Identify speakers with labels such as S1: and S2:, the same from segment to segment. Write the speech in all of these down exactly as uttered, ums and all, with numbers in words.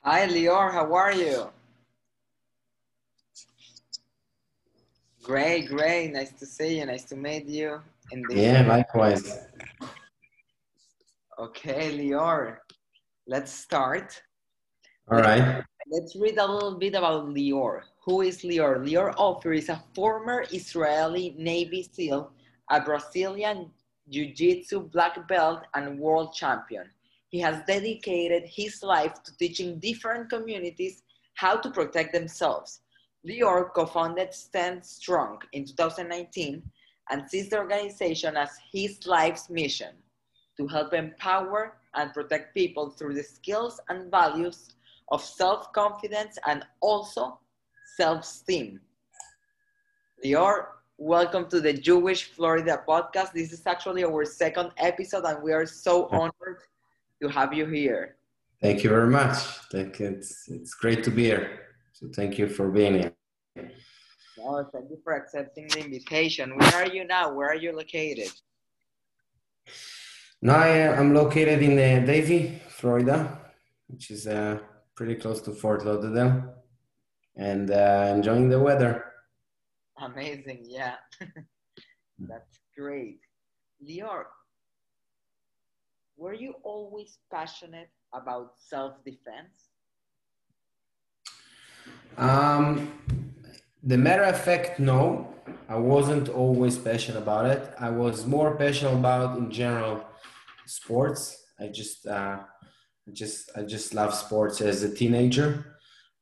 S1: Hi, Lior. How are you? Great, great. Nice to see you. Nice to meet you in this.
S2: Yeah, likewise.
S1: Okay, Lior. Let's start.
S2: All
S1: Let's
S2: right.
S1: let's read a little bit about Lior. Who is Lior? Lior Ophir is a former Israeli Navy SEAL, a Brazilian Jiu-Jitsu black belt, and world champion. He has dedicated his life to teaching different communities how to protect themselves. Lior co-founded Stand Strong in two thousand nineteen and sees the organization as his life's mission to help empower and protect people through the skills and values of self-confidence and also self-esteem. Lior, welcome to the Jewish Florida podcast. This is actually our second episode, and we are so honored to have you here.
S2: Thank you very much. Thank it's it's great to be here. So thank you for being here.
S1: Oh, thank you for accepting the invitation. Where are you now? Where are you located?
S2: Now I, uh, I'm located in uh, Davie, Florida, which is uh, pretty close to Fort Lauderdale, and uh, enjoying the weather.
S1: Amazing, yeah. That's great. Lior, were you always passionate about self-defense?
S2: Um, the matter of fact, no, I wasn't always passionate about it. I was more passionate about, in general, sports. I just, uh, just, I just love sports as a teenager.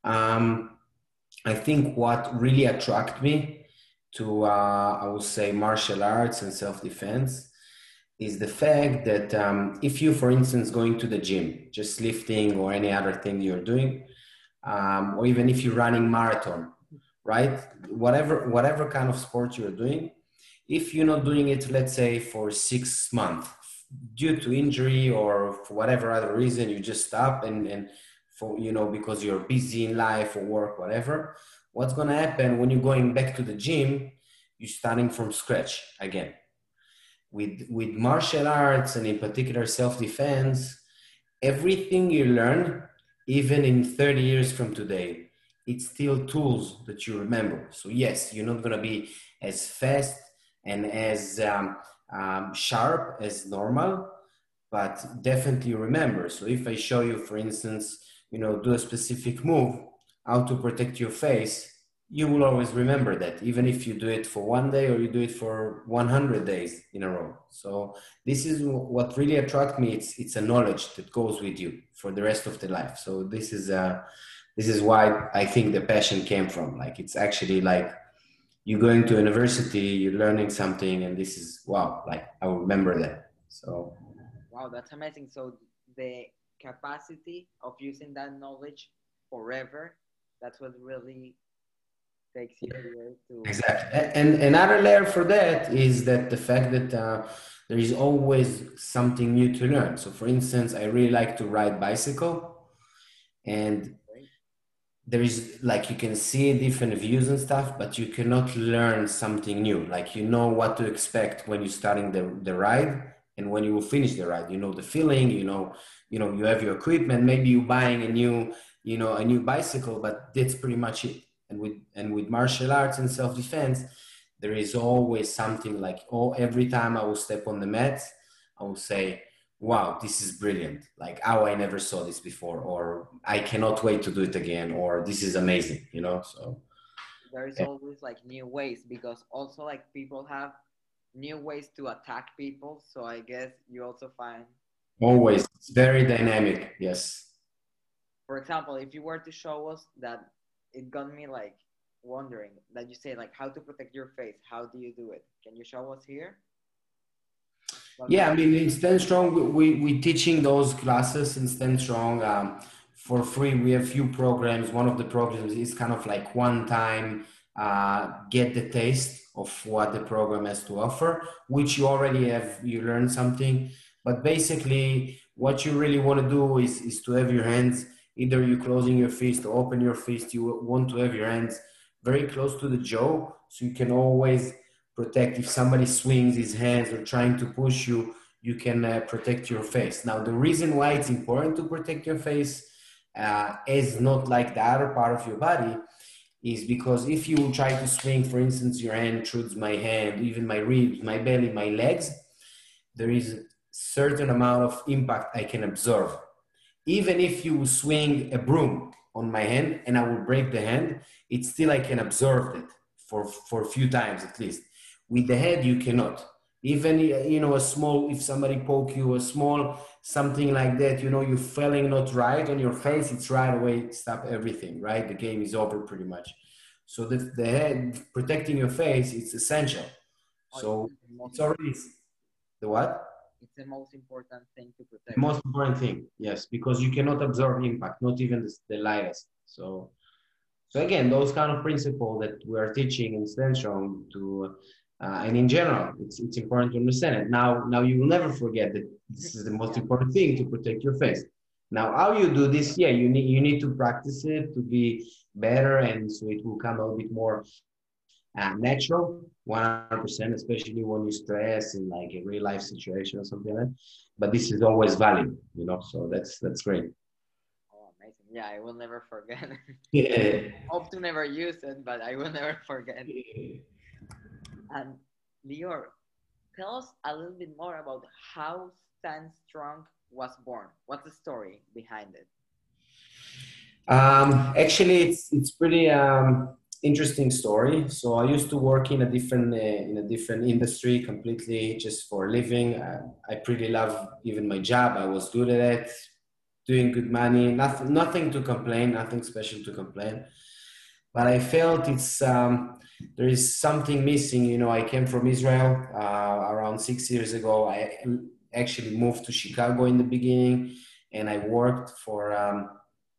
S2: Um, I think what really attracted me to, uh, I would say, martial arts and self-defense is the fact that um, if you, for instance, going to the gym, just lifting or any other thing you're doing, um, or even if you're running marathon, right? Whatever, whatever kind of sport you're doing, if you're not doing it, let's say for six months due to injury or for whatever other reason, you just stop and, and for, you know, because you're busy in life or work, whatever, what's going to happen when you're going back to the gym, you're starting from scratch again. With, with martial arts and in particular self-defense, everything you learn, even in thirty years from today, it's still tools that you remember. So yes, you're not going to be as fast and as um, um, sharp as normal, but definitely remember. So if I show you, for instance, you know, do a specific move, how to protect your face, you will always remember that, even if you do it for one day or you do it for one hundred days in a row. So this is what really attracts me. It's it's a knowledge that goes with you for the rest of the life. So this is uh, this is why I think the passion came from. Like it's actually like you're going to university, you're learning something, and this is wow. Like I will remember that. So
S1: Wow, that's amazing. So the capacity of using that knowledge forever, that's what really takes you here to.
S2: exactly. A- And another layer for that is that the fact that uh, there is always something new to learn. So, for instance, I really like to ride bicycle, and
S1: Right?
S2: there is like you can see different views and stuff, but you cannot learn something new. Like you know what to expect when you're starting the, the ride, and when you will finish the ride, you know the feeling. You know, you know you have your equipment. Maybe you're buying a new, you know, a new bicycle, but that's pretty much it. And with and with martial arts and self defense, there is always something like oh, every time I will step on the mat, I will say wow, this is brilliant. Like, how I never saw this before, or I cannot wait to do it again, or this is amazing, you know? So,
S1: There is
S2: yeah,
S1: always like new ways because also like people have new ways to attack people. So I guess you also find new.
S2: always. It's very dynamic. Yes.
S1: For example, if you were to show us that, it got me like wondering that you say like how to protect your face. How do you do it? Can you show us here? What
S2: Yeah,
S1: kind
S2: I mean, in Stand Strong, we, we teaching those classes in Stand Strong um, for free. We have few programs. One of the programs is kind of like one time, uh, get the taste of what the program has to offer, which you already have, you learn something. But basically, what you really want to do is, is to have your hands, either you closing your fist or open your fist. You want to have your hands very close to the jaw, so you can always protect. If somebody swings his hands or trying to push you, you can uh, protect your face. Now, the reason why it's important to protect your face, uh, is not like the other part of your body is because if you try to swing, for instance, your hand towards my hand, even my ribs, my belly, my legs, there is a certain amount of impact I can absorb. Even if you swing a broom on my hand and I will break the hand, it's still I can absorb it for, for a few times at least. With the head, you cannot. Even, you know, a small, if somebody poke you, a small, something like that, you know, you're feeling not right on your face, it's right away, stop everything, right? The game is over pretty much. So the, the head, protecting your face, it's essential.
S1: Oh,
S2: So
S1: it's,
S2: it's already, the what?
S1: It's the most important thing to protect.
S2: The most important thing, yes, because you cannot absorb impact, not even the, the lightest. So, so again, those kind of principles that we are teaching in Stenstrom to, uh, and in general, it's it's important to understand it. Now, now you will never forget that this is the most
S1: Yeah.
S2: important thing to protect your face. Now, how you do this? Yeah, you need you need to practice it to be better, and so it will come a little bit more uh, natural, one hundred percent, especially when you stress in like a real life situation or something like that. But this is always valid, you know, so that's that's great.
S1: Oh, amazing. Yeah, I will never forget.
S2: Yeah.
S1: Hope to never use it, but I will never forget. And Lior, tell us a little bit more about how Stand Strong was born. What's the story behind it?
S2: Um, actually, it's it's pretty um, interesting story. So I used to work in a different uh, in a different industry completely just for a living. Uh, I pretty love even my job. I was good at it, doing good money. Nothing nothing to complain. Nothing special to complain. But I felt it's um, there is something missing. You know, I came from Israel uh, around six years ago. I actually moved to Chicago in the beginning, and I worked for. Um,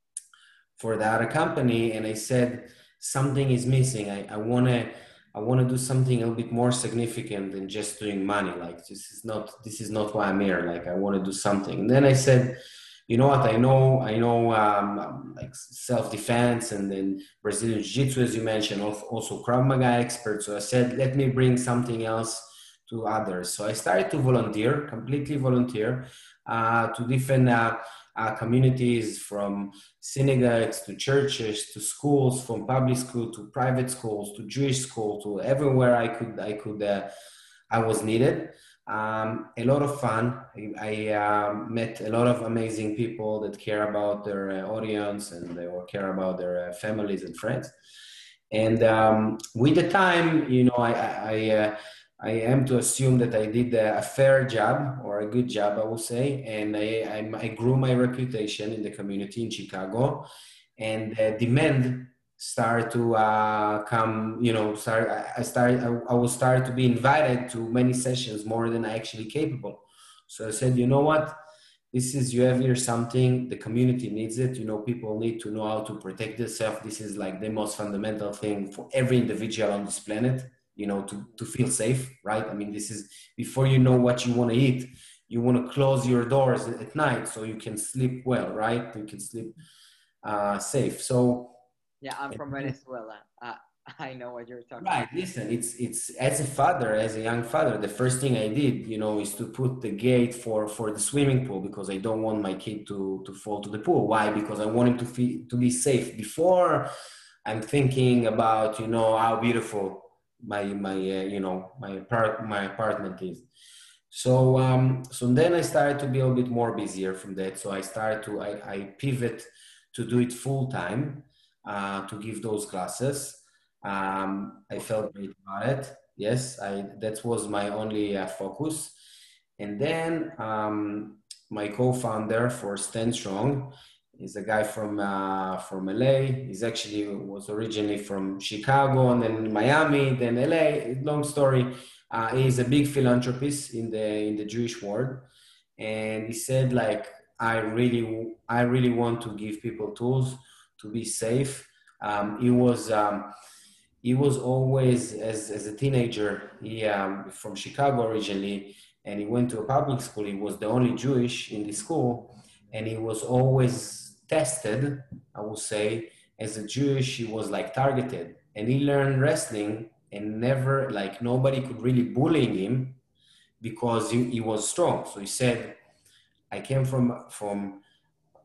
S2: for the other company, and I said something is missing. I, I wanna I wanna do something a little bit more significant than just doing money. Like this is not this is not why I'm here. Like I want to do something. And then I said, you know what? I know I know um, like self defense and then Brazilian Jiu Jitsu as you mentioned, also Krav Maga expert. So I said, let me bring something else to others. So I started to volunteer, completely volunteer, uh, to different. Uh, uh, communities, from synagogues to churches to schools, from public school to private schools to Jewish school to everywhere I could I could uh, I was needed. Um, a lot of fun. I, I uh, met a lot of amazing people that care about their uh, audience and they will care about their uh, families and friends. And um, with the time, you know, I I, uh, I am to assume that I did a fair job or a good job, I will say, and I I, I grew my reputation in the community in Chicago, and the demand start to uh, come. You know, start I started I, I will start to be invited to many sessions more than I actually capable. So I said, you know what? This is you have here something the community needs it. You know, people need to know how to protect themselves. This is like the most fundamental thing for every individual on this planet, you know, to, to feel safe, right? I mean, this is before you know what you want to eat, you want to close your doors at night so you can sleep well, right? You can sleep uh, safe. So
S1: yeah, I'm from Venezuela. Uh, I know what you're talking
S2: right.
S1: about.
S2: Listen, it's it's as a father, as a young father, the first thing I did, you know, is to put the gate for for the swimming pool because I don't want my kid to to fall to the pool. Why? Because I want him to feel to be safe. Before I'm thinking about, you know, how beautiful my my uh, you know my part my apartment is. So um so then I started to be a little bit more busier from that. So I started to I, I pivot to do it full time, uh, to give those classes. um, I felt great about it. Yes, I that was my only uh, focus. And then um, my co-founder for Stand Strong is a guy from uh, from L A. He's actually was originally from Chicago and then Miami, then L A. Long story. Uh, he's a big philanthropist in the in the Jewish world, and he said like I really I really want to give people tools to be safe. Um, he was um, he was always as, as a teenager he um, from Chicago originally, and he went to a public school. He was the only Jewish in the school, and he was always tested, I would say. As a Jewish, he was like targeted, and he learned wrestling, and never like nobody could really bully him because he, he was strong. So he said, I came from from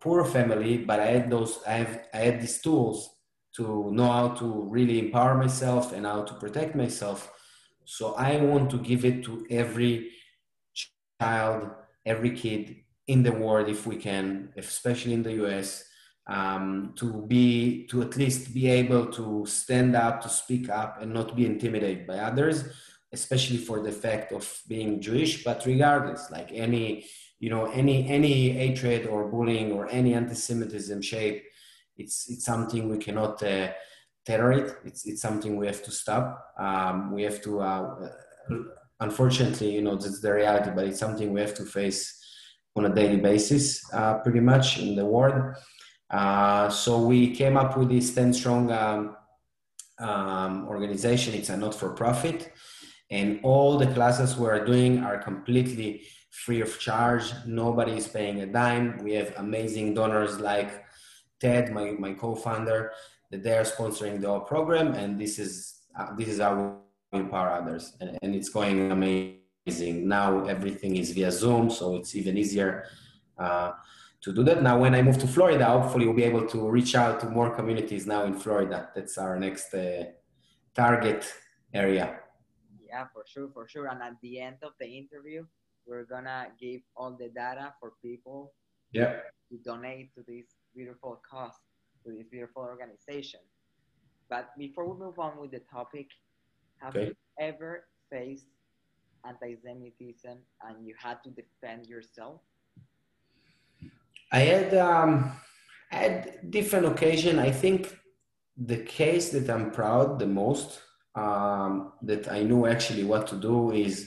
S2: poor family, but I had those, I have, I had these tools to know how to really empower myself and how to protect myself. So I want to give it to every child, every kid in the world, if we can, especially in the U S, um, to be, to at least be able to stand up, to speak up, and not be intimidated by others, especially for the fact of being Jewish. But regardless, like any, you know, any any hatred or bullying or any anti-Semitism shape, it's it's something we cannot uh, tolerate. It's it's something we have to stop. Um, we have to. Uh, unfortunately, you know, that's the reality, but it's something we have to face on a daily basis, uh, pretty much in the world. Uh, so we came up with this ten strong um, um, organization. It's a not-for-profit, and all the classes we're doing are completely free of charge. Nobody is paying a dime. We have amazing donors like Ted, my, my co-founder, that they are sponsoring the whole program, and this is uh, this is how we empower others, and, and it's going amazing. Now everything is via Zoom, so it's even easier uh, to do that. Now, when I move to Florida, hopefully we'll be able to reach out to more communities now in Florida. That's our next uh, target area.
S1: Yeah, for sure, for sure. And at the end of the interview, we're gonna give all the data for people
S2: yeah.
S1: to donate to this beautiful cause, to this beautiful organization. But before we move on with the topic, have
S2: Okay.
S1: you ever faced anti-Semitism and you had to defend yourself?
S2: I had um, I had different occasion. I think the case that I'm proud the most, um, that I knew actually what to do is,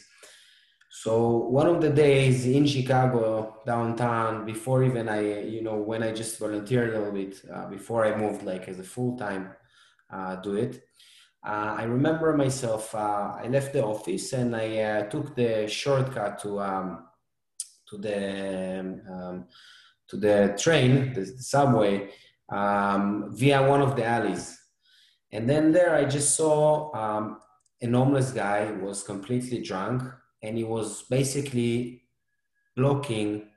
S2: so one of the days in Chicago downtown, before even I, you know, when I just volunteered a little bit, uh, before I moved like as a full-time uh, do it, uh, I remember myself, uh, I left the office and I uh, took the shortcut to um, to the um, to the train, the subway, um, via one of the alleys. And then there I just saw um, an homeless guy who was completely drunk, and he was basically blocking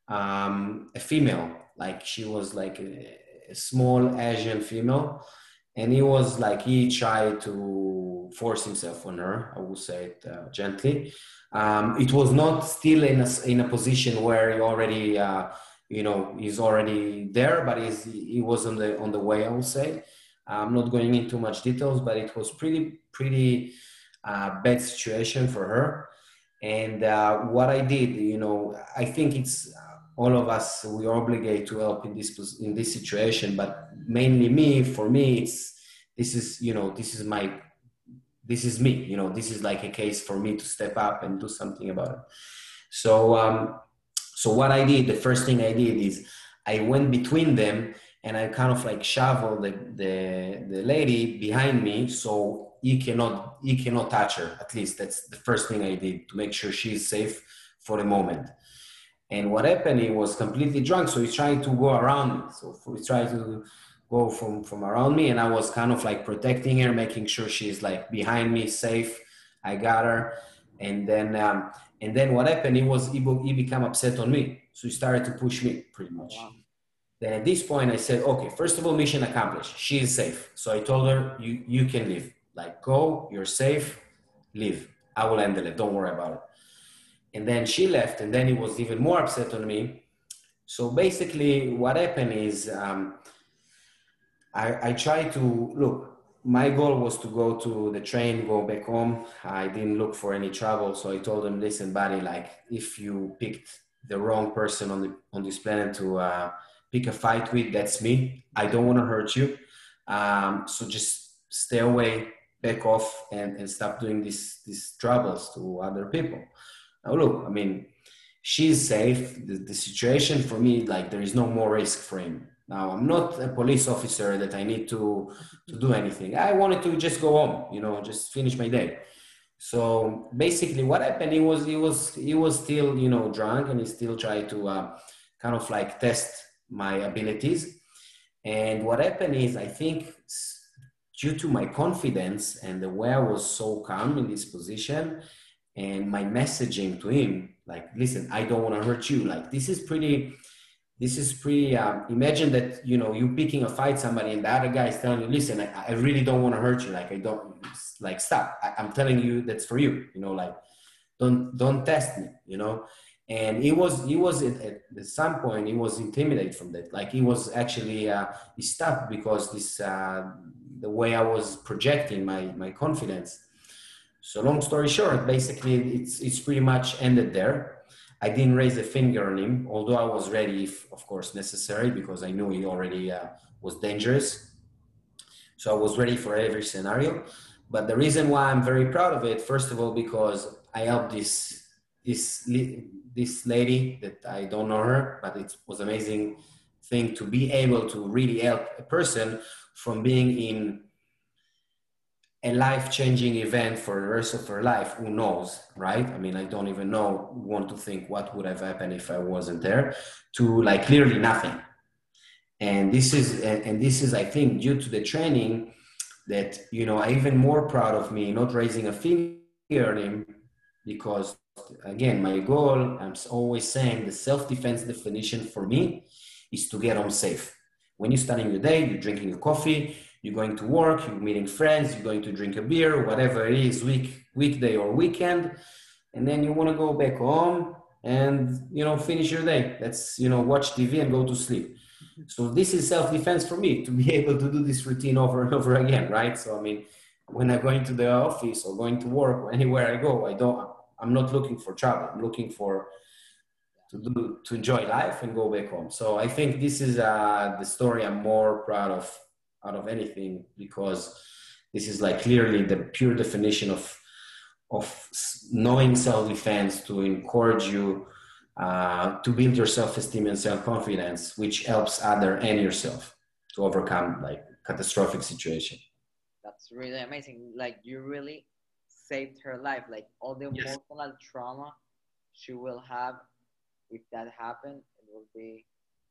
S2: um, a female, like she was like a, a small Asian female. And he was like, he tried to force himself on her, I would say it uh, gently. Um, it was not still in a, in a position where he already, uh, you know, he's already there, but he's, he was on the, on the way, I would say. I'm not going into much details, but it was pretty, pretty uh, bad situation for her. And uh, what I did, you know, I think it's uh, all of us, we are obligated to help in this, in this situation, but mainly me, for me, it's, this is, you know, this is my, this is me, you know, this is like a case for me to step up and do something about it. So, um, so what I did, the first thing I did is I went between them and I kind of like shoveled the, the, the lady behind me so he cannot, he cannot touch her. At least that's the first thing I did to make sure she's safe for the moment. And what happened, he was completely drunk, so he tried to go around me. So he tried to go from, from around me, and I was kind of like protecting her, making sure she's like behind me, safe. I got her. And then, um, and then what happened, he was, he, he became upset on me. So he started to push me pretty much. Wow. Then at this point I said, okay, first of all, mission accomplished. She is safe. So I told her, you, you can leave. Like, go, you're safe, leave. I will handle it. Don't worry about it. And then she left, and then he was even more upset on me. So basically what happened is um, I, I tried to, look, my goal was to go to the train, go back home. I didn't look for any trouble. So I told him, listen, buddy, like if you picked the wrong person on the on this planet to uh, pick a fight with, that's me. I don't want to hurt you. Um, so just stay away, back off, and, and stop doing these, these troubles to other people. Now, look, I mean, she's safe. The, the situation for me, like there is no more risk for him. Now, I'm not a police officer that I need to, to do anything. I wanted to just go home, you know, just finish my day. So basically what happened, he was, he was, he was still, you know, drunk, and he still tried to uh, kind of like test my abilities. And what happened is, I think due to my confidence and the way I was so calm in this position and my messaging to him, like, listen, I don't want to hurt you. Like, this is pretty, this is pretty, um, imagine that, you know, you picking a fight somebody and the other guy is telling you, listen, I, I really don't want to hurt you. Like, I don't, like, stop. I, I'm telling you that's for you, you know, like, don't, don't test me, you know? And he was, he was at, at some point, he was intimidated from that. Like, he was actually, uh, he stopped because this, uh, the way I was projecting my, my confidence. So long story short, basically it's, it's pretty much ended there. I didn't raise a finger on him, although I was ready, if of course necessary, because I knew he already uh, was dangerous. So I was ready for every scenario. But the reason why I'm very proud of it, first of all, because I helped this this this lady that I don't know her, but it was an amazing thing to be able to really help a person from being in a life-changing event for the rest of her life. Who knows, right? I mean, I don't even know, want to think what would have happened if I wasn't there, to like clearly nothing. And this is, and this is, I think, due to the training that, you know, I'm even more proud of me not raising a finger at him, because again, my goal, I'm always saying, the self-defense definition for me is to get home safe. When you're starting your day, you're drinking your coffee, you're going to work, you're meeting friends, you're going to drink a beer, whatever it is, week, weekday or weekend, and then you want to go back home and, you know, finish your day. Let's, you know, watch T V and go to sleep. So this is self-defense for me, to be able to do this routine over and over again, right? So, I mean, when I'm going to the office or going to work or anywhere I go, I don't, I'm not looking for trouble. I'm looking for, to do, to enjoy life and go back home. So I think this is uh, the story I'm more proud of out of anything, because this is like clearly the pure definition of, of knowing self-defense to encourage you uh, to build your self-esteem and self-confidence, which helps other and yourself to overcome like catastrophic situation.
S1: That's really amazing. Like, you really saved her life. Like, all the
S2: Yes.
S1: emotional trauma she will have, if that happened, it will be.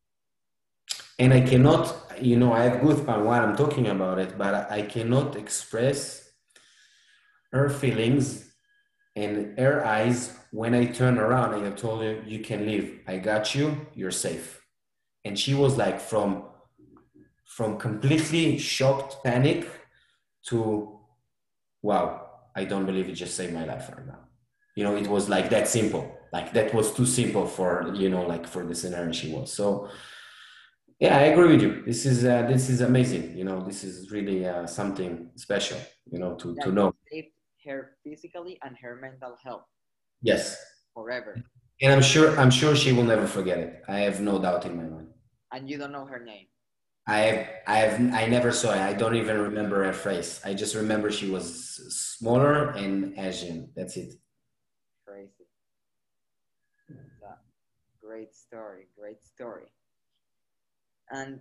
S2: And I cannot, you know, I have goosebumps while I'm talking about it, but I cannot express her feelings and her eyes when I turn around and I told her, you can leave. I got you. You're safe. And she was like from, from completely shocked panic to, wow, I don't believe it just saved my life right now. You know, it was like that simple. Like that was too simple for, you know, like for the scenario she was. So yeah, I agree with you. This is, uh, this is amazing. You know, this is really uh, something special, you know, to,
S1: Yeah,
S2: to
S1: you
S2: know.
S1: saved her physically and her mental health
S2: Yes.
S1: forever.
S2: And I'm sure, I'm sure she will never forget it. I have no doubt in my mind.
S1: And you don't know her name.
S2: I have, I have, I never saw it. I don't even remember her face. I just remember she was smaller and Asian. That's it.
S1: Crazy. It's a great story. Great story. And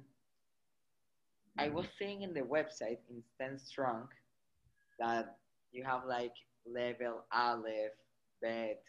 S1: I was seeing in the website in Stand Strong that you have like level Aleph, Bet.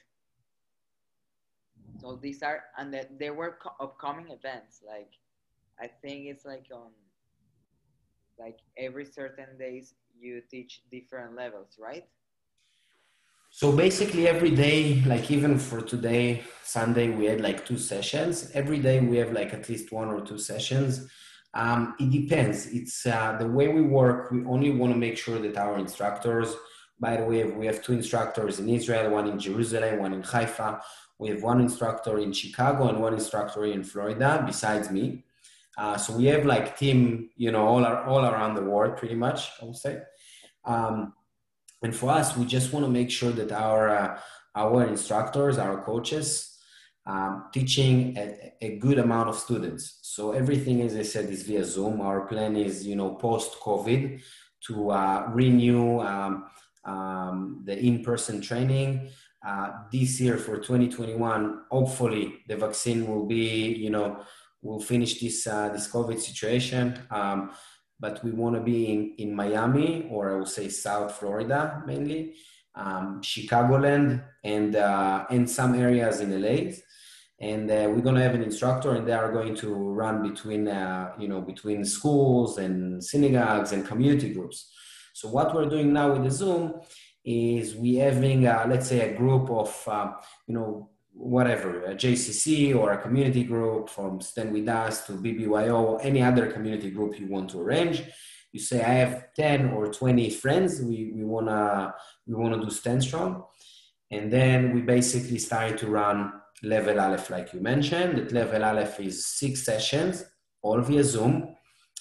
S1: So these are, and that there were co- upcoming events. Like, I think it's like on, like every certain days you teach different levels, right?
S2: So basically every day, like even for today, Sunday, we had like two sessions. Every day we have like at least one or two sessions. Um, it depends. It's uh, the way we work. We only want to make sure that our instructors, by the way, we have two instructors in Israel, one in Jerusalem, one in Haifa. We have one instructor in Chicago and one instructor in Florida, besides me. Uh, so we have like team, you know, all, are, all around the world, pretty much, I would say. Um, and for us, we just want to make sure that our, uh, our instructors, our coaches, um, teaching a, a good amount of students. So everything, as I said, is via Zoom. Our plan is, you know, post-COVID to uh, renew um, um, the in-person training. Uh, this year for twenty twenty-one, hopefully the vaccine will be, you know, we'll finish this, uh, this COVID situation. Um, but we want to be in, in Miami, or I would say South Florida mainly, um, Chicagoland, and, uh, and some areas in L A. And uh, we're going to have an instructor, and they are going to run between, uh, you know, between schools and synagogues and community groups. So what we're doing now with the Zoom is we having, uh, let's say, a group of, uh, you know, whatever, a J C C or a community group, from Stand With Us to B B Y O, or any other community group you want to arrange. You say, I have ten or twenty friends, we, we wanna we wanna do Stand Strong. And then we basically started to run Level Aleph, like you mentioned. That Level Aleph is six sessions, all via Zoom.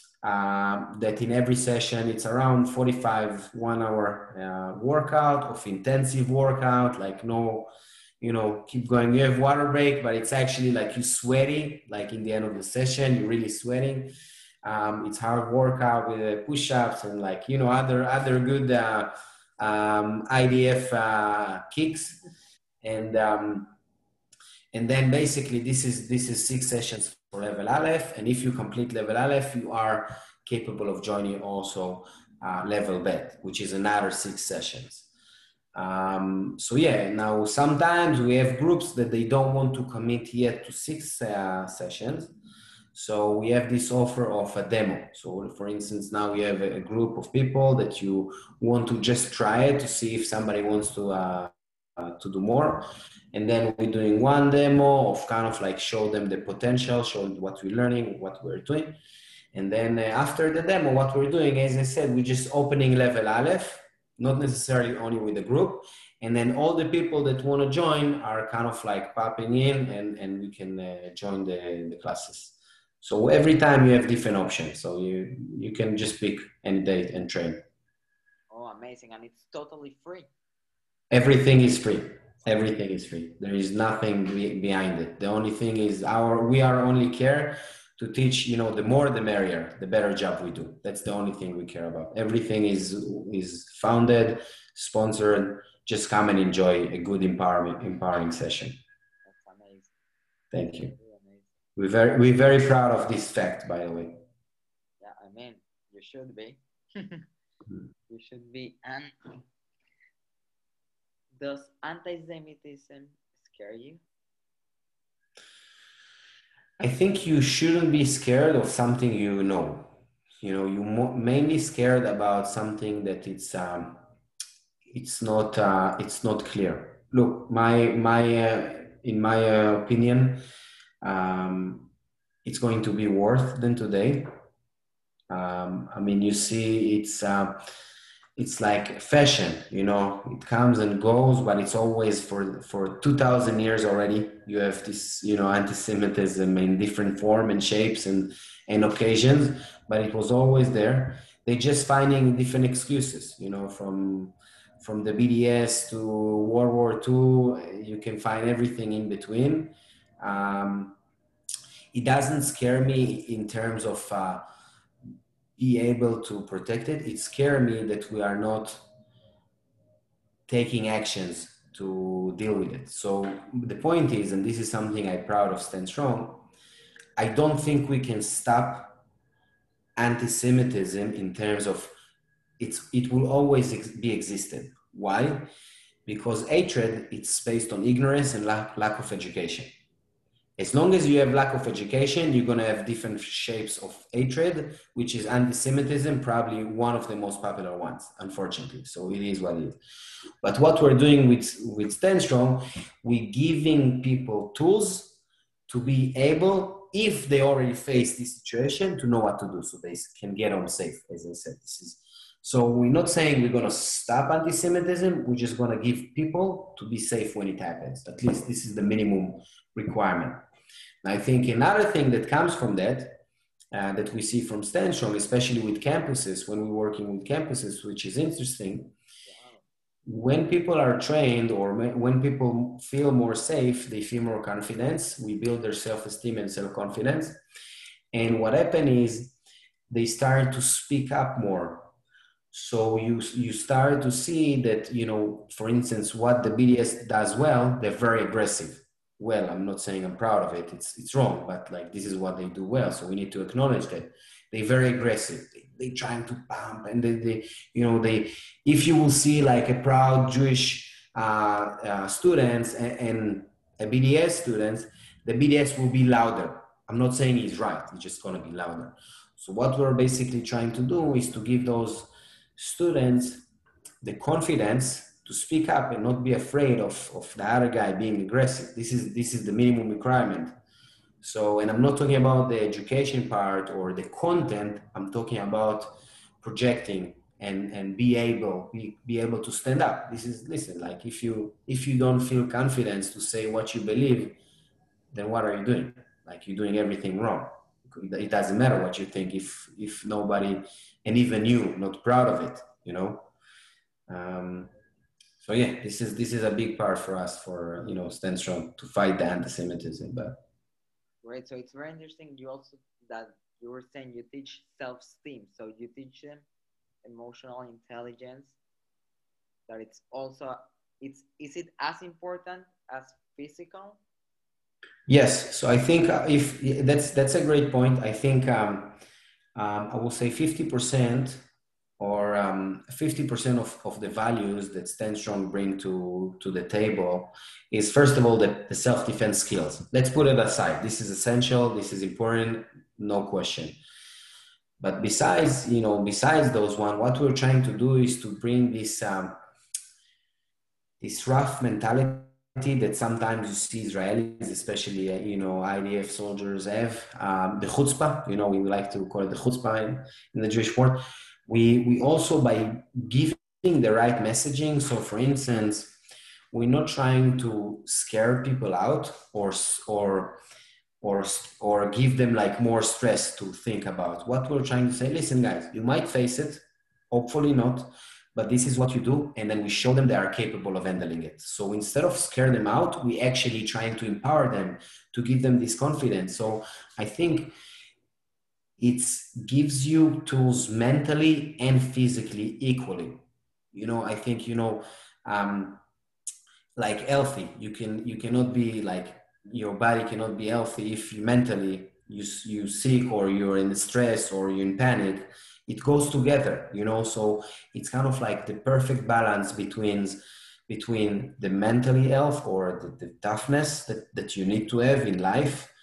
S2: Uh, that in every session, it's around forty-five, one hour uh, workout of intensive workout, like no, you know, keep going. You have water break, but it's actually like you sweaty, like in the end of the session, you're really sweating. Um, it's hard workout with uh, push-ups and like, you know, other, other good uh, um, I D F uh, kicks. And, um, and then basically this is, this is six sessions for Level Aleph. And if you complete Level Aleph, you are capable of joining also uh, Level Bet, which is another six sessions. Um, so yeah, now sometimes we have groups that they don't want to commit yet to six uh, sessions. So we have this offer of a demo. So for instance, now we have a group of people that you want to just try it to see if somebody wants to, uh, uh, to do more. And then we're doing one demo of kind of like show them the potential, show what we're learning, what we're doing. And then uh, after the demo, what we're doing, as I said, we're just opening Level Aleph, not necessarily only with the group. And then all the people that want to join are kind of like popping in and, and we can uh, join the, the classes. So every time you have different options. So you, you can just pick any date and train.
S1: Oh, amazing. And it's totally free.
S2: Everything is free. Everything is free. There is nothing be behind it. The only thing is our, we are only care to teach, you know, the more the merrier, the better job we do. That's the only thing we care about. Everything is, is founded, sponsored. Just come and enjoy a good empowering, empowering session.
S1: That's amazing.
S2: Thank you. We're very, we're very proud of this fact, by the way.
S1: Yeah, I mean, you should be. You should be. And does anti-Semitism scare you?
S2: I think you shouldn't be scared of something you know. You know, you mainly scared about something that it's um, it's not uh, it's not clear. Look, my my uh, in my uh, opinion, um, it's going to be worse than today. Um, I mean, you see, it's uh, it's like fashion. You know, it comes and goes, but it's always for for two thousand years already. You have this, you know, anti-Semitism in different form and shapes and and occasions, but it was always there. They're just finding different excuses. You know, from from the B D S to World War Two, you can find everything in between. Um, it doesn't scare me in terms of uh, be able to protect it. It scares me that we are not taking actions to deal with it. So the point is, and this is something I'm proud of Stand Strong, I don't think we can stop anti-Semitism in terms of it's, it will always ex be existed. Why? Because hatred, it's based on ignorance and lack, lack of education. As long as you have lack of education, you're going to have different shapes of hatred, which is anti-Semitism, probably one of the most popular ones, unfortunately. So it is what it is. But what we're doing with, with Stand Strong, we're giving people tools to be able, if they already face this situation, to know what to do so they can get home safe, as I said. This is, so we're not saying we're going to stop anti-Semitism. We're just going to give people to be safe when it happens. At least this is the minimum requirement. I think another thing that comes from that, uh, that we see from Stand Strong, especially with campuses, when we're working with campuses, which is interesting, when people are trained or when people feel more safe, they feel more confidence. We build their self-esteem and self-confidence. And what happened is they start to speak up more. So you, you start to see that, you know, for instance, what the B D S does well, they're very aggressive. Well, I'm not saying I'm proud of it. It's, it's wrong, but like, this is what they do well. So we need to acknowledge that they're very aggressive. They, they trying to pump and they, they, you know, they, if you will see like a proud Jewish uh, uh, students and, and a B D S students, the B D S will be louder. I'm not saying he's right. It's just going to be louder. So what we're basically trying to do is to give those students the confidence to to speak up and not be afraid of, of the other guy being aggressive. This is, this is the minimum requirement. So, and I'm not talking about the education part or the content, I'm talking about projecting and, and be able, be, be able to stand up. This is, listen, like if you, if you don't feel confidence to say what you believe, then what are you doing? Like you're doing everything wrong. It doesn't matter what you think if, if nobody, and even you, not proud of it, you know? Um, so yeah, this is, this is a big part for us for, you know, Stand Strong to fight the anti-Semitism, but.
S1: Right, so it's very interesting you also that you were saying you teach self-esteem, so you teach them emotional intelligence, that it's also, it's, is it as important as physical?
S2: Yes, so I think if that's, that's a great point. I think um, um, I will say fifty percent or um, fifty percent of, of the values that Stand Strong bring to, to the table is, first of all, the, the self-defense skills. Let's put it aside. This is essential. This is important. No question. But besides, you know, besides those one, what we're trying to do is to bring this, um, this rough mentality that sometimes you see Israelis, especially, uh, you know, I D F soldiers have, um, the chutzpah, you know, we like to call it the chutzpah in, in the Jewish world. We, we also, by giving the right messaging, so for instance, we're not trying to scare people out or, or, or, or give them like more stress to think about. What we're trying to say, listen guys, you might face it, hopefully not, but this is what you do. And then we show them they are capable of handling it. So instead of scare them out, we actually trying to empower them, to give them this confidence. So I think it gives you tools mentally and physically equally. You know, I think, you know, um, like healthy, you can, you cannot be like, your body cannot be healthy if you mentally, you, you sick or you're in stress or you're in panic. It goes together, you know, so it's kind of like the perfect balance between, between the mentally health or the, the toughness that, that you need to have in life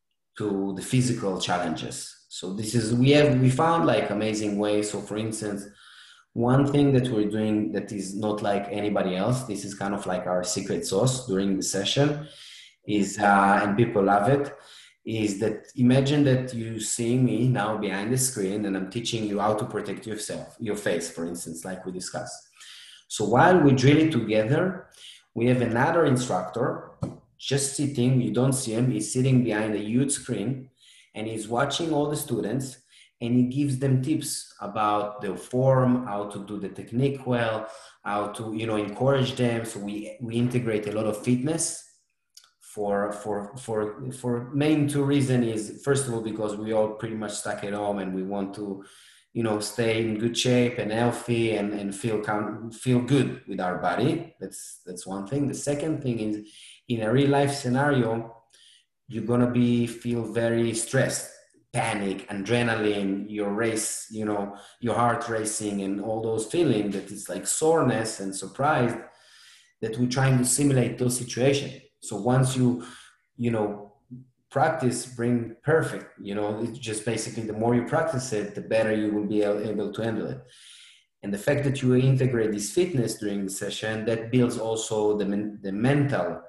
S2: to the physical challenges. So this is, we have, we found like amazing ways. So for instance, one thing that we're doing that is not like anybody else, this is kind of like our secret sauce during the session is, uh, and people love it, is that imagine that you see me now behind the screen and I'm teaching you how to protect yourself, your face, for instance, like we discussed. So while we drill it together, we have another instructor just sitting, you don't see him, he's sitting behind a huge screen and he's watching all the students and he gives them tips about the form, how to do the technique well, how to, you know, encourage them. So we, we integrate a lot of fitness for, for, for, for main two reasons is, first of all, because we all pretty much stuck at home and we want to, you know, stay in good shape and healthy and, and feel, feel good with our body. That's, that's one thing. The second thing is, in a real life scenario, you're going to be, feel very stressed, panic, adrenaline, your race, you know, your heart racing and all those feelings that it's like soreness and surprise that we're trying to simulate those situations. So once you, you know, practice bring perfect, you know, it's just basically the more you practice it, the better you will be able to handle it. And the fact that you integrate this fitness during the session, that builds also the, men, the mental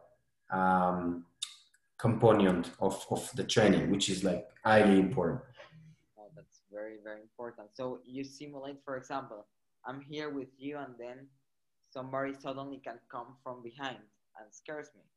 S2: um, component of, of the training, which is like highly important.
S1: Oh, that's very, very important. So you simulate, for example, I'm here with you and then somebody suddenly can come from behind and scares me.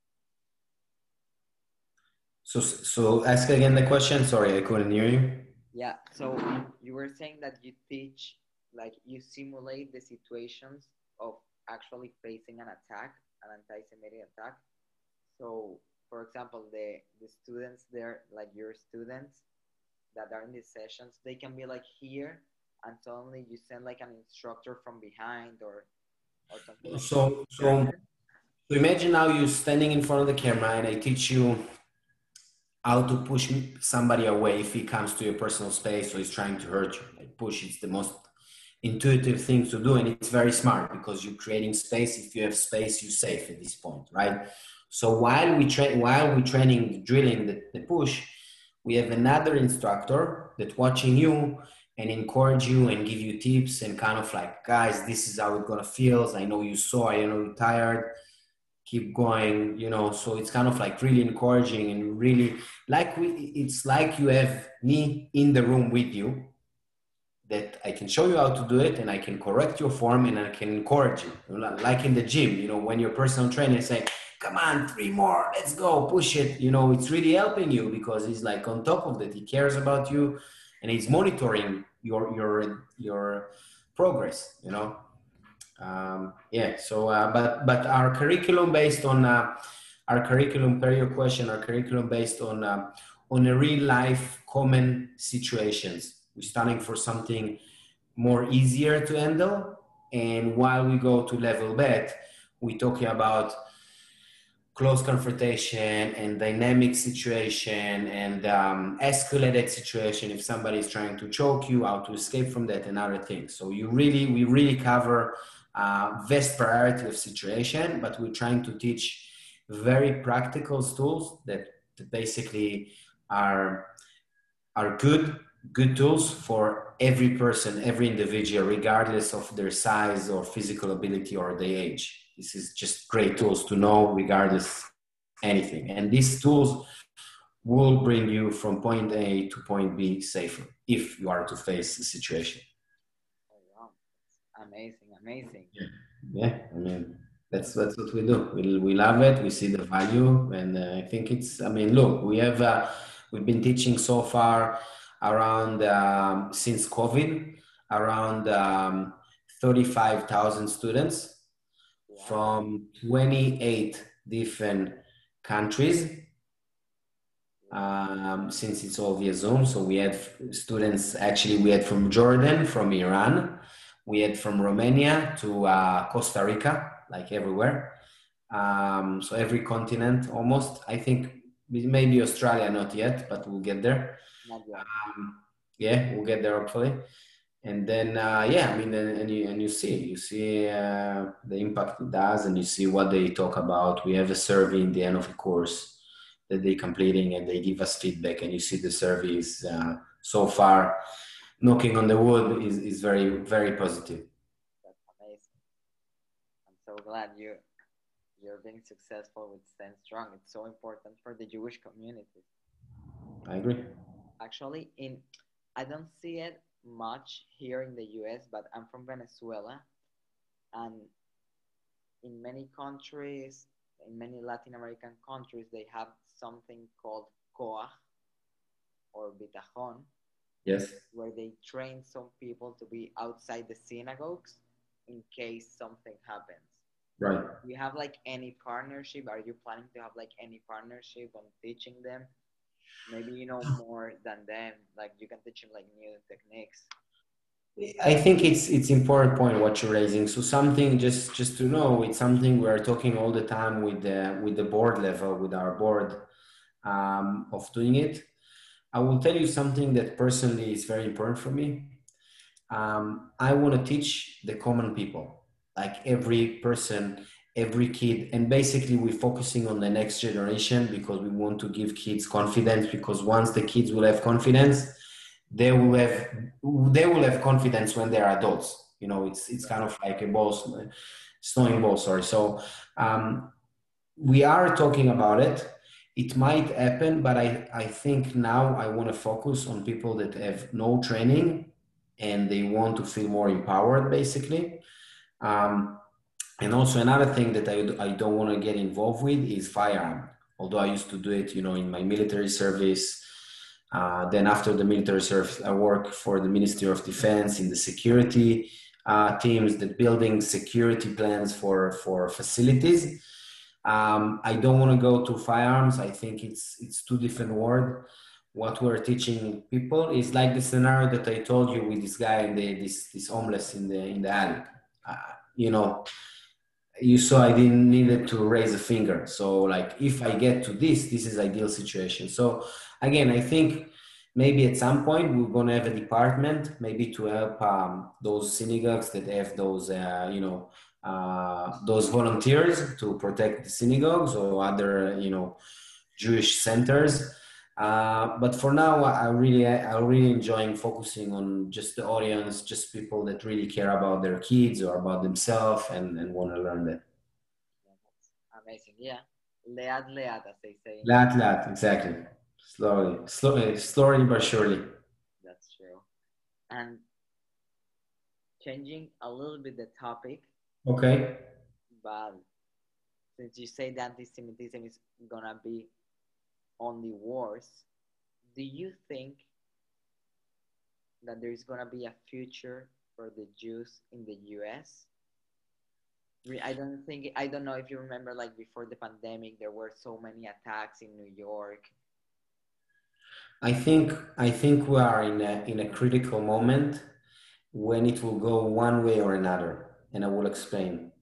S2: So, so ask again the question. Sorry, I couldn't hear you.
S1: Yeah. So you were saying that you teach, like you simulate the situations of actually facing an attack, an anti-Semitic attack. So, for example, the, the students there, like your students that are in these sessions, they can be like here and suddenly you send like an instructor from behind or, or something like
S2: so,
S1: that.
S2: So, so imagine now you're standing in front of the camera and I teach you how to push somebody away if he comes to your personal space or he's trying to hurt you. Like push, it's the most intuitive thing to do and it's very smart because you're creating space. If you have space, you're safe at this point, right? So while we train, while we're training, drilling the, the push, we have another instructor that's watching you and encourage you and give you tips and kind of like, guys, this is how it's gonna feel. I know you saw, I know you're tired, keep going, you know. So it's kind of like really encouraging and really like we, it's like you have me in the room with you, that I can show you how to do it and I can correct your form and I can encourage you. Like in the gym, you know, when your personal trainer say, come on, three more, let's go, push it. You know, it's really helping you because he's like on top of that. He cares about you and he's monitoring your, your, your progress, you know? Um, yeah, so, uh, but, but our curriculum based on, uh, our curriculum, per your question, our curriculum based on, uh, on a real life common situations. We're starting for something more easier to handle. And while we go to level bet, we're talking about close confrontation and dynamic situation and um, escalated situation. If somebody is trying to choke you, how to escape from that and other things. So you really, we really cover uh, vast variety of situation, but we're trying to teach very practical tools that, that basically are, are good, good tools for every person, every individual, regardless of their size or physical ability or their age. This is just great tools to know regardless anything. And these tools will bring you from point A to point B safer if you are to face the situation.
S1: Oh, wow. Amazing, amazing.
S2: Yeah, yeah. I mean, that's that's what we do. We, we love it. We see the value, and uh, I think it's. I mean, look, we have uh, we've been teaching so far around um, since COVID around um, thirty-five thousand students. Wow. From twenty-eight different countries. Um, since it's all via Zoom, so we had students. Actually, we had from Jordan, from Iran. We had from Romania to uh, Costa Rica, like everywhere. Um, so every continent almost. I think maybe Australia, not yet, but we'll get there.
S1: Not yet.
S2: Um, yeah, we'll get there hopefully. And then, uh, yeah, I mean, and, and you and you see, you see uh, the impact it does, and you see what they talk about. We have a survey in the end of the course that they're completing, and they give us feedback, and you see the surveys uh, so far, knocking on the wood, is, is very, very positive.
S1: That's amazing. I'm so glad you, you're being successful with Stand Strong. It's so important for the Jewish community.
S2: I agree.
S1: Actually, in I don't see it much here in the U S, but I'm from Venezuela, and in many countries, in many Latin American countries, they have something called Koach or Bitajon.
S2: Yes.
S1: Where they train some people to be outside the synagogues in case something happens.
S2: Right.
S1: Do you have like any partnership? Are you planning to have like any partnership on teaching them? Maybe you know more than them, like you can teach them like new techniques.
S2: I think it's it's important point what you're raising. So something just just to know, it's something we're talking all the time with the with the board level, with our board um, of doing it. I will tell you something that personally is very important for me. Um, I want to teach the common people, like every person, every kid, and basically we're focusing on the next generation because we want to give kids confidence, because once the kids will have confidence, they will have they will have confidence when they're adults. You know, it's it's kind of like a ball, snowing ball, sorry. So um, we are talking about it. It might happen, but I, I think now I want to focus on people that have no training and they want to feel more empowered, basically. Um, and also another thing that I, I don't want to get involved with is firearm. Although I used to do it, you know, in my military service. Uh, then after the military service, I work for the Ministry of Defense in the security uh, teams that building security plans for, for facilities. Um, I don't want to go to firearms. I think it's it's two different words. What we're teaching people is like the scenario that I told you with this guy and the, this this homeless in the in the alley. Uh, you know, you saw I didn't need to raise a finger. So like, if I get to this, this is ideal situation. So again, I think maybe at some point we're gonna have a department maybe to help um, those synagogues that have those uh, you know. Uh, those volunteers to protect the synagogues or other, you know, Jewish centers. Uh, but for now, I really, I really enjoying focusing on just the audience, just people that really care about their kids or about themselves and, and want to learn that.
S1: Yeah, that's amazing. Yeah. Lead, lead, as they say in
S2: Lat,
S1: English.
S2: lat, exactly. Slowly, slowly, slowly but surely.
S1: That's true. And changing a little bit the topic,
S2: Okay.
S1: but since you say that anti-Semitism is gonna be only worse, do you think that there is gonna be a future for the Jews in the U S? I don't think I don't know if you remember, like before the pandemic, there were so many attacks in New York.
S2: I think I think we are in a in a critical moment when it will go one way or another, and I will explain.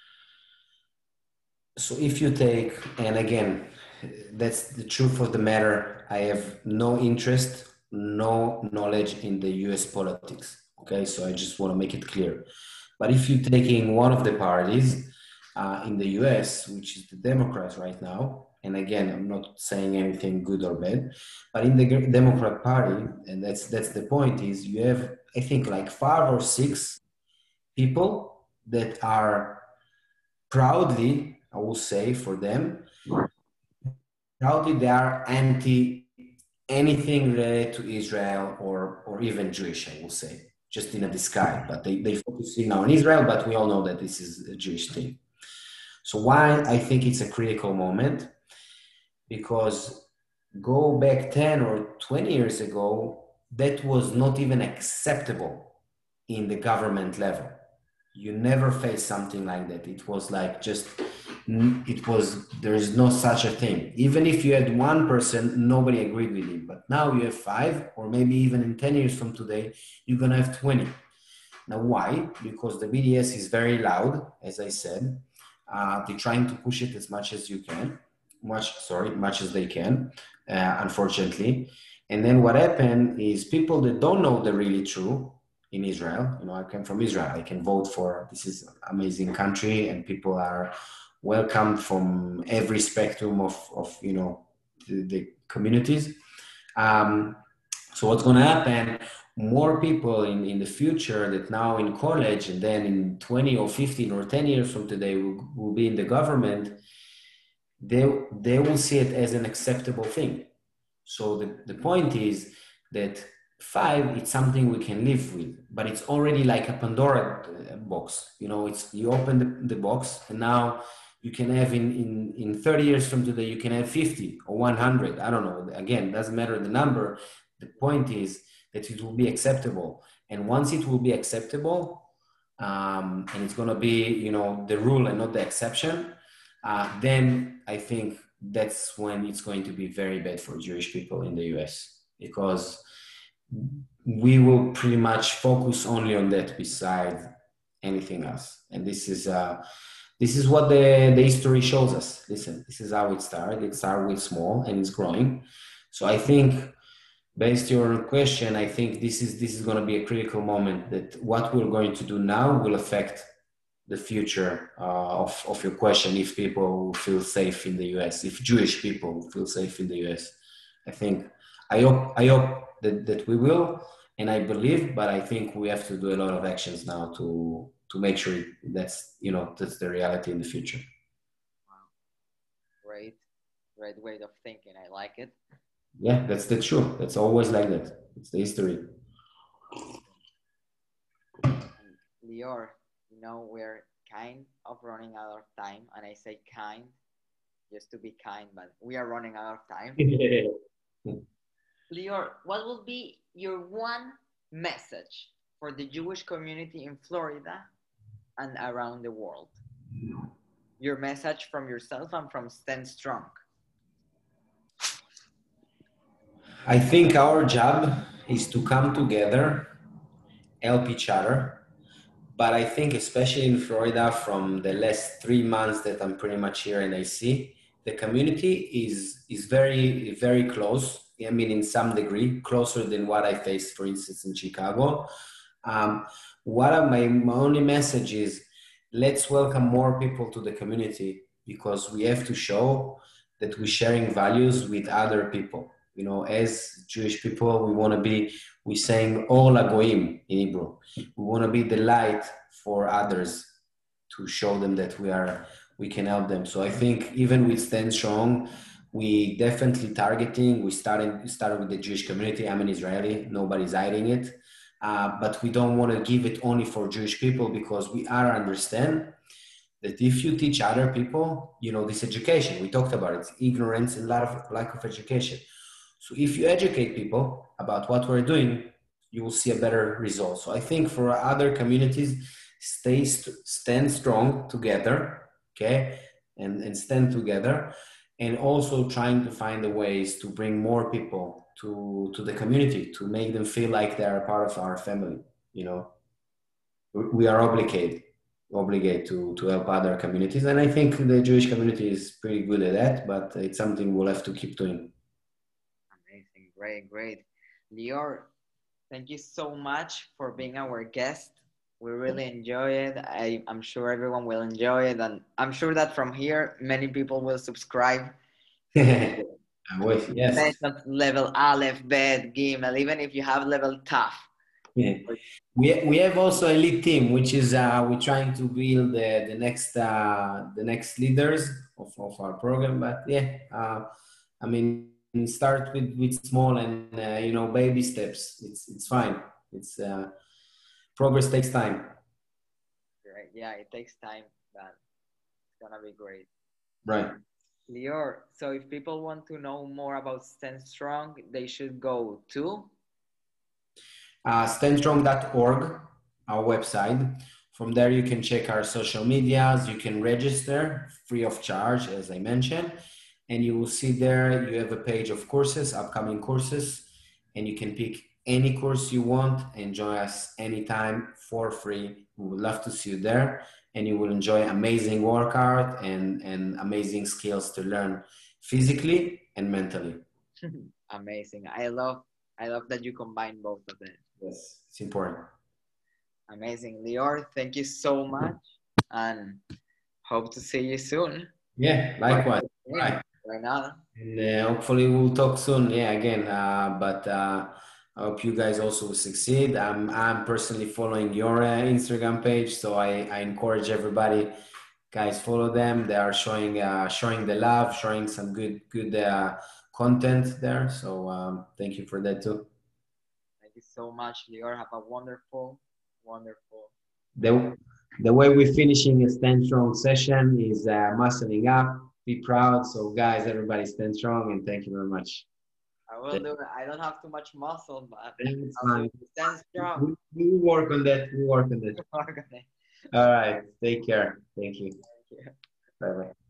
S2: So if you take, and again, that's the truth of the matter, I have no interest, no knowledge in the U S politics. Okay, so I just want to make it clear. But if you're taking one of the parties uh, in the U S, which is the Democrats right now, and again, I'm not saying anything good or bad, but in the Democrat Party, and that's that's the point, is you have, I think, like five or six people that are proudly, I will say for them, proudly they are anti anything related to Israel or or even Jewish, I will say, just in a disguise. But they, they focus now on Israel, but we all know that this is a Jewish thing. So why I think it's a critical moment, because go back ten or twenty years ago, that was not even acceptable in the government level. You never faced something like that. It was like just, it was, there is no such a thing. Even if you had one person, nobody agreed with him. But now you have five, or maybe even in ten years from today, you're going to have twenty. Now, why? Because the B D S is very loud, as I said. Uh, they're trying to push it as much as you can, much, sorry, much as they can, uh, unfortunately. And then what happened is people that don't know the really true in Israel, you know, I came from Israel, I can vote for, this is an amazing country and people are welcomed from every spectrum of, of you know, the, the communities. Um, so what's going to happen, more people in, in the future that now in college and then in twenty or fifteen or ten years from today will, will be in the government, they, they will see it as an acceptable thing. So the, the point is that five, it's something we can live with, but it's already like a Pandora box. You know, it's, you open the, the box and now you can have in, in, in thirty years from today, you can have fifty or one hundred. I don't know. Again, doesn't matter the number. The point is that it will be acceptable. And once it will be acceptable, um, and it's going to be, you know, the rule and not the exception, uh, then I think that's when it's going to be very bad for Jewish people in the U S, because we will pretty much focus only on that besides anything else. And this is uh, this is what the, the history shows us. Listen, this is how it started. It started with small and it's growing. So I think, based on your question, I think this is this is going to be a critical moment, that what we're going to do now will affect the future uh, of, of your question, if people feel safe in the U S, if Jewish people feel safe in the U S. I think, I hope, I hope that, that we will, and I believe, but I think we have to do a lot of actions now to, to make sure that's, you know, that's the reality in the future.
S1: Wow. Great, great way of thinking. I like it.
S2: Yeah, that's the truth. That's always like that. It's the history.
S1: And Lior, you know, we're kind of running out of time, and I say kind just to be kind, but we are running out of time. Lior, what will be your one message for the Jewish community in Florida and around the world? Your message from yourself and from Stand Strong.
S2: I think our job is to come together, help each other. But I think especially in Florida, from the last three months that I'm pretty much here and I see, the community is, is very, very close. I mean, in some degree, closer than what I faced, for instance, in Chicago. Um, what are my, my only message is, let's welcome more people to the community, because we have to show that we're sharing values with other people. You know, as Jewish people, we want to be, we saying Or Lagoim in Hebrew. We want to be the light for others to show them that we are, we can help them. So I think even with Stand Strong, we definitely targeting, we started, started with the Jewish community. I'm an Israeli, nobody's hiding it. Uh, but we don't want to give it only for Jewish people, because we are understand that if you teach other people, you know, this education, we talked about it, it's ignorance and lot of lack of education. So if you educate people about what we're doing, you will see a better result. So I think for other communities, stay, st- stand strong together, okay? And, and stand together, and also trying to find the ways to bring more people to, to the community, to make them feel like they are a part of our family, you know? We are obligated obligate to, to help other communities. And I think the Jewish community is pretty good at that, but it's something we'll have to keep doing.
S1: Amazing, great, great. Lior, thank you so much for being our guest. We really enjoy it. I, I'm sure everyone will enjoy it. And I'm sure that from here, many people will subscribe.
S2: I wish, yes.
S1: Level Aleph, Bet, Gimel, even if you have level Taf.
S2: Yeah. We, we have also a lead team, which is uh, we're trying to build the, the next uh, the next leaders of, of our program. But yeah, uh, I mean, start with, with small and uh, you know, baby steps. It's it's fine. It's uh, progress takes time.
S1: Right. Yeah, it takes time, but it's gonna be great.
S2: Right.
S1: Lior, so if people want to know more about Stand Strong, they should go to
S2: uh, stand strong dot org, our website. From there, you can check our social medias. You can register free of charge, as I mentioned. And you will see there, you have a page of courses, upcoming courses, and you can pick any course you want and join us anytime for free. We would love to see you there, and you will enjoy amazing workout and, and amazing skills to learn physically and mentally.
S1: Amazing. I love I love that you combine both of them.
S2: Yes, it's important.
S1: Amazing. Lior, thank you so much, and hope to see you soon.
S2: Yeah, likewise.
S1: Right. Right now.
S2: And uh, hopefully we'll talk soon. Yeah, again. Uh, but uh, I hope you guys also succeed. I'm I'm personally following your uh, Instagram page, so I, I encourage everybody, guys, follow them. They are showing uh, showing the love, showing some good good uh, content there. So um, thank you for that too.
S1: Thank you so much, Lior. Have a wonderful, wonderful.
S2: The the way we're finishing a Stand Strong session is uh, muscling up. Be proud. So guys, everybody stand strong, and thank you very much.
S1: I will do it. I don't have too much muscle, but
S2: It's
S1: I'll
S2: fine.
S1: stand strong.
S2: We, we work on that. We work on that. All right. Take care. Thank you.
S1: Thank you.
S2: Bye bye.